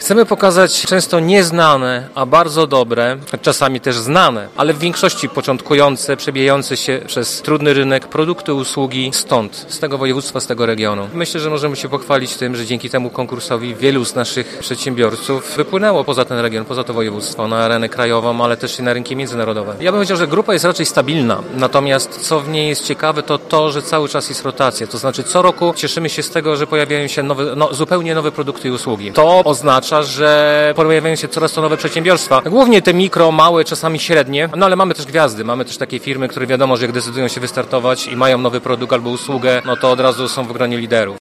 Chcemy pokazać często nieznane, a bardzo dobre, czasami też znane, ale w większości początkujące, przebijające się przez trudny rynek produkty, usługi stąd, z tego województwa, z tego regionu. Myślę, że możemy się pochwalić tym, że dzięki temu konkursowi wielu z naszych przedsiębiorców wypłynęło poza ten region, poza to województwo, na arenę krajową, ale też i na rynki międzynarodowe. Ja bym powiedział, że grupa jest raczej stabilna, natomiast co w niej jest ciekawe, to, że cały czas jest rotacja, to znaczy co roku cieszymy się z tego, że pojawiają się zupełnie nowe produkty i usługi. To oznacza, że pojawiają się coraz to nowe przedsiębiorstwa, głównie te mikro, małe, czasami średnie, ale mamy też gwiazdy, mamy też takie firmy, które wiadomo, że jak decydują się wystartować i mają nowy produkt albo usługę, to od razu są w gronie liderów.